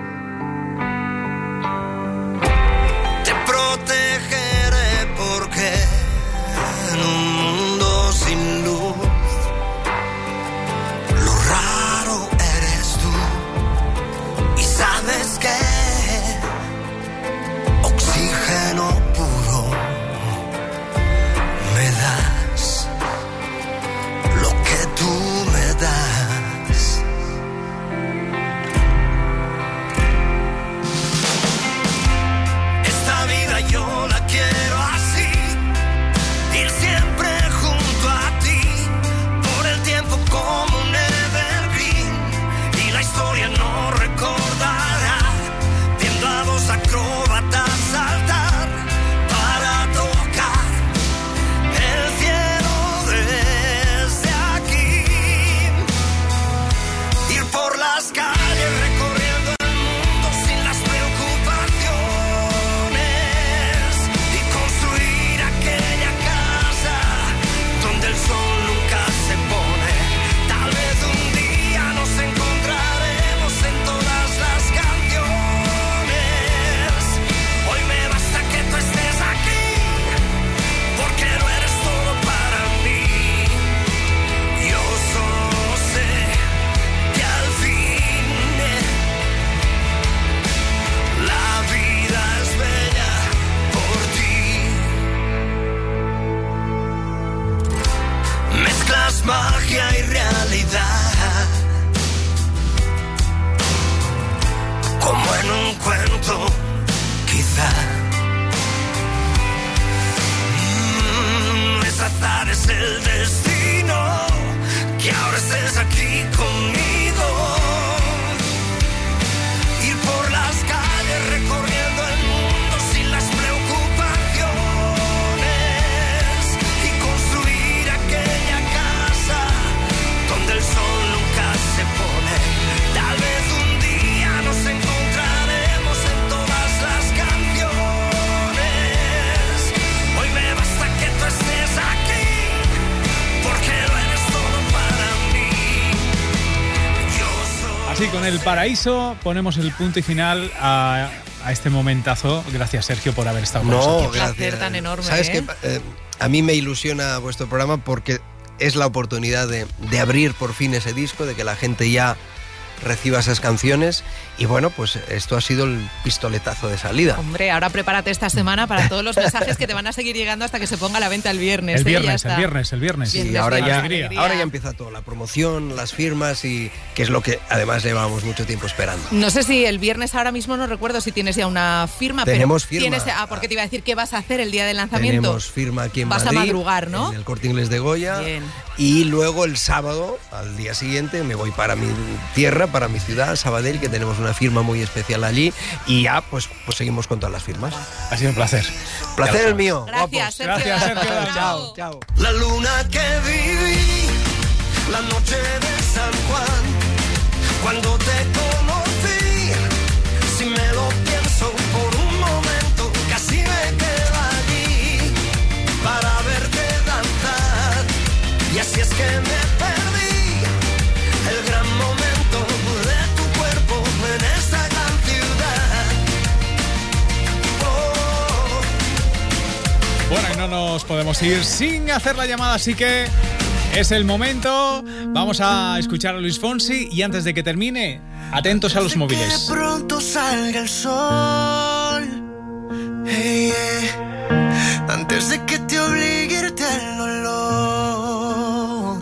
S12: Te protegeré porque en un mundo sin luz lo raro eres tú y sabes que oxígeno puro me das, lo que tú me das.
S11: con El Paraíso ponemos el punto y final a, a este momentazo. Gracias, Sergio, por haber estado con
S9: no,
S11: nosotros.
S8: Qué placer tan enorme.
S9: ¿Sabes
S8: ¿eh?
S9: qué? Eh, a mí me ilusiona vuestro programa porque es la oportunidad de, de abrir por fin ese disco, de que la gente ya reciba esas canciones y bueno, pues esto ha sido el pistoletazo de salida.
S8: Hombre, ahora prepárate esta semana para todos los mensajes que te van a seguir llegando hasta que se ponga a la venta el viernes.
S11: El
S8: ¿eh?
S11: viernes,
S8: Ya
S11: el viernes, el viernes.
S9: Sí,
S8: Viernes
S9: ahora
S8: de
S9: ya,
S8: alegría.
S9: ahora ya empieza todo, la promoción, las firmas y que es lo que además llevábamos mucho tiempo esperando.
S8: No sé si el viernes ahora mismo no recuerdo si tienes ya una firma.
S9: Tenemos
S8: pero
S9: firma.
S8: Tienes, ah, porque te iba a decir qué vas a hacer el día del lanzamiento.
S9: Tenemos firma aquí en
S8: Vas
S9: Madrid.
S8: a madrugar, ¿no?
S9: En el Corte Inglés de Goya.
S8: Bien.
S9: Y luego el sábado, al día siguiente, me voy para mi tierra, para mi ciudad, Sabadell, que tenemos una firma muy especial allí. Y ya, pues, pues seguimos con todas las firmas.
S11: Ha sido un placer.
S9: Placer el mío.
S8: Gracias, Sergio.
S11: Gracias, Sergio.
S9: Chao, chao.
S12: La luna que viví, la noche de San Juan, cuando te conocí, si me lo pienso por un momento, casi me quedo allí para verte danzar, y así es que me perdí el gran momento de tu cuerpo en esta gran ciudad. Oh.
S11: Bueno, y no nos podemos ir sin hacer la llamada, así que es el momento. Vamos a escuchar a Luis Fonsi y antes de que termine, atentos a los móviles.
S12: Que pronto salga el sol, hey, yeah. Antes de que te obligue a irte al dolor.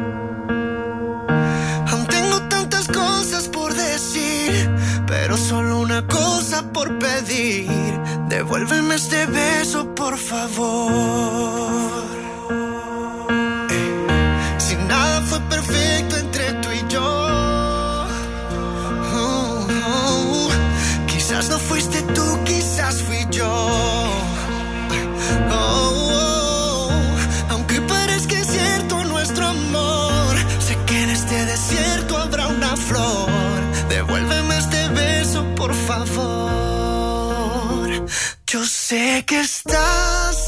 S12: Aún tengo tantas cosas por decir, pero solo una cosa por pedir. Devuélveme este beso, por favor. Si nada fue perfecto entre tú y yo, oh, oh, quizás no fuiste tú, quizás fui yo. Oh, oh, aunque parezca cierto nuestro amor, sé que en este desierto habrá una flor. Devuélveme este beso, por favor. Yo sé que estás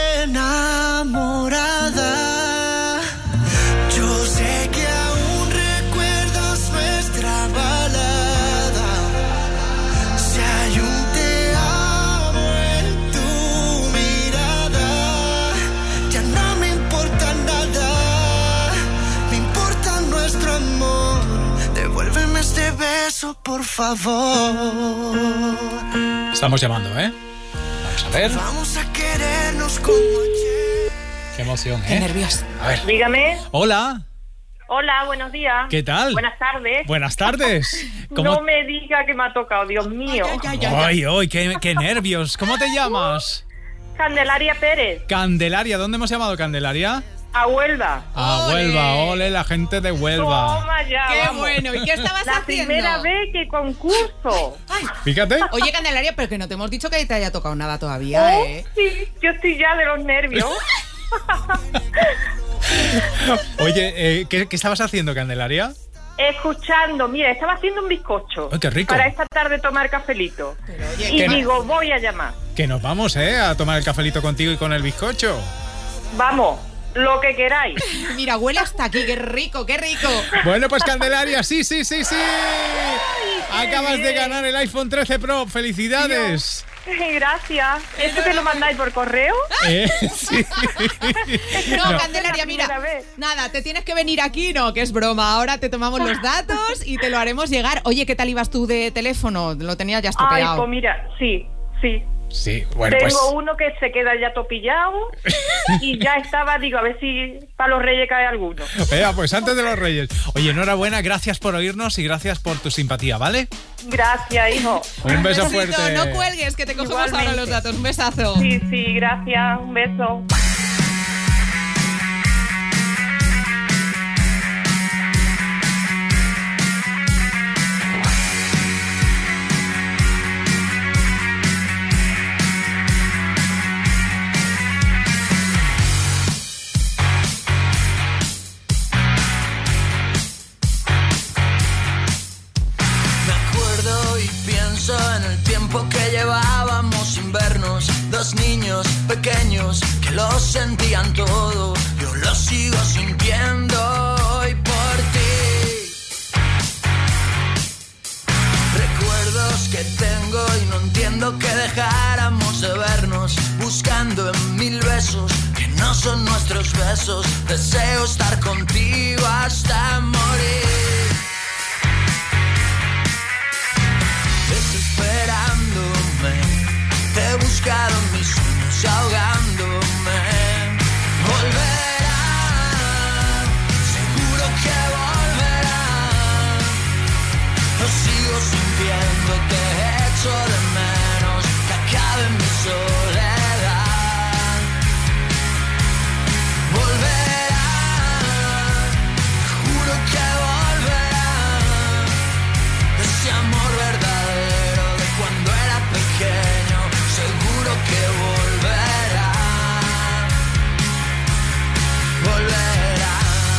S12: enamorada. Yo sé que aún recuerdas nuestra balada. Si hay un te amo en tu mirada, ya no me importa nada, me importa nuestro amor. Devuélveme este beso, por favor.
S11: Estamos llamando, ¿eh? Vamos a ver.
S12: Vamos a querernos como ayer.
S11: Qué emoción, ¿eh?
S8: Qué nervios.
S11: A ver.
S13: Dígame.
S11: Hola.
S13: Hola, buenos días.
S11: ¿Qué tal?
S13: Buenas tardes.
S11: Buenas tardes. ¿Cómo...
S13: No me diga que me ha tocado, Dios mío.
S11: Ay, ay, qué, qué nervios. ¿Cómo te llamas?
S13: Candelaria Pérez,
S11: Candelaria. ¿Dónde hemos llamado, Candelaria?
S13: a Huelva.
S11: A Huelva, ole, la gente de Huelva.
S13: Toma ya,
S8: Qué
S13: vamos.
S8: bueno. ¿Y qué estabas
S13: La
S8: haciendo?
S13: primera vez que concurso.
S11: Fíjate.
S8: Oye, Candelaria, pero que no te hemos dicho que te haya tocado nada todavía,
S13: Oh,
S8: ¿eh?
S13: sí, yo estoy ya de los nervios.
S11: Oye, eh, ¿qué, ¿qué estabas haciendo, Candelaria?
S13: Escuchando, mira, estaba haciendo un bizcocho.
S11: Ay, qué rico.
S13: Para esta tarde tomar cafelito.
S8: oye,
S13: y
S11: ¿qué?
S13: digo, voy a llamar.
S11: Que nos vamos, ¿eh? A tomar el cafelito contigo y con el bizcocho.
S13: Vamos, lo que queráis.
S8: Mira, huele hasta aquí, qué rico, qué rico.
S11: Bueno, pues Candelaria, sí, sí, sí, sí. Acabas
S13: bien.
S11: de ganar el iPhone trece Pro. ¡Felicidades!
S13: Gracias. ¿Eso te lo mandáis por correo?
S11: Eh, sí.
S8: No,
S11: No.
S8: Candelaria, mira,
S13: Primera vez.
S8: nada, te tienes que venir aquí, no, que es broma. Ahora te tomamos los datos y te lo haremos llegar. Oye, ¿qué tal ibas tú de teléfono? Lo tenía ya
S13: Ay,
S8: estropeado.
S13: pues mira, sí, sí.
S11: Sí, bueno,
S13: Tengo
S11: pues...
S13: uno que se queda ya topillado y ya estaba, digo, a ver si para los Reyes cae alguno.
S11: Vea, pues antes de los Reyes. Oye, enhorabuena, gracias por oírnos y gracias por tu simpatía, ¿vale?
S13: Gracias, hijo.
S11: Un beso
S8: Besito,
S11: fuerte.
S8: no cuelgues, que te cogemos ahora
S13: Igualmente.
S8: los datos. Un besazo.
S13: Sí, sí, gracias. Un beso.
S12: Me acuerdo y pienso en el tiempo que llevábamos sin vernos, dos niños pequeños que lo sentían todo. Yo lo sigo sintiendo hoy por ti. buscando en mil besos que no son nuestros besos. Deseo estar contigo hasta morir. Desesperándome, te he buscado en mis sueños ahogándome. Volverá, seguro que volverá. Lo sigo sintiendo, te echo de menos, que acabe mi soledad. Volverá, juro que volverá. Ese amor verdadero de cuando era pequeño, seguro que volverá. Volverá.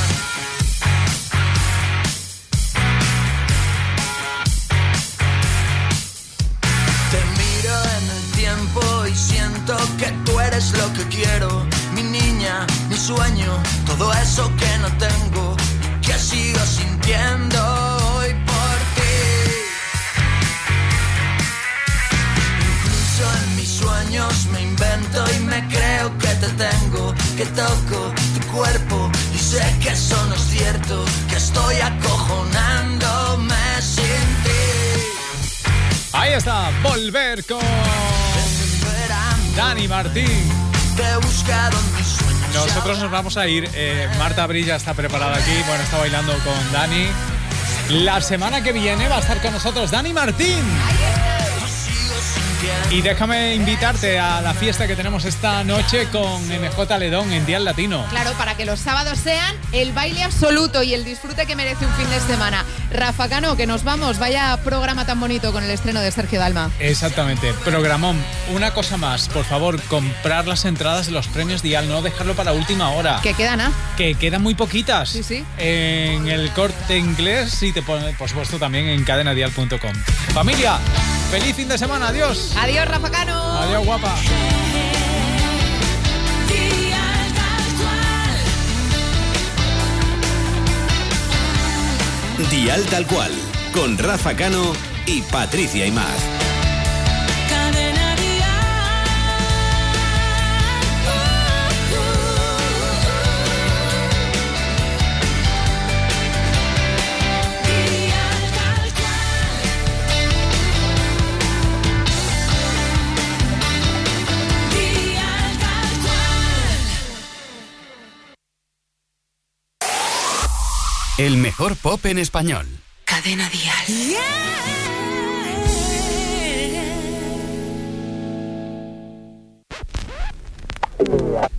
S12: Te miro en el tiempo y siento que tú eres lo que quiero, mi niña, mi sueño, todo eso que no tengo, que sigo sintiendo hoy por ti. Incluso en mis sueños me invento y me creo que te tengo, que toco tu cuerpo y sé que eso no es cierto, que estoy acojonándome sin ti.
S11: Ahí está, Volver con Dani Martín.
S12: Te he buscado en mis sueños.
S11: Nosotros nos vamos a ir. eh, Marta Brilla está preparada aquí. Bueno, está bailando con Dani. La semana que viene va a estar con nosotros Dani Martín. Y déjame invitarte a la fiesta que tenemos esta noche con M J Ledón en Dial Latino.
S8: Claro, para que los sábados sean el baile absoluto y el disfrute que merece un fin de semana. Rafa Cano, que nos vamos. Vaya programa tan bonito con el estreno de Sergio Dalma.
S11: Exactamente, programón. Una cosa más, por favor, comprar las entradas de los premios Dial, no dejarlo para última hora.
S8: Que quedan, ¿ah?
S11: Que quedan muy poquitas.
S8: Sí, sí.
S11: En el Corte Inglés y te pone, por supuesto, también en cadena dial punto com. Familia, feliz fin de semana, adiós.
S8: Adiós, Rafa Cano.
S11: Adiós, guapa.
S7: Dial Tal Cual, con Rafa Cano y Patricia Imaz.
S22: Cadena Dial. Dial Tal Cual. Dial Tal Cual.
S7: El mejor pop en español.
S22: Cadena Dial. Yeah.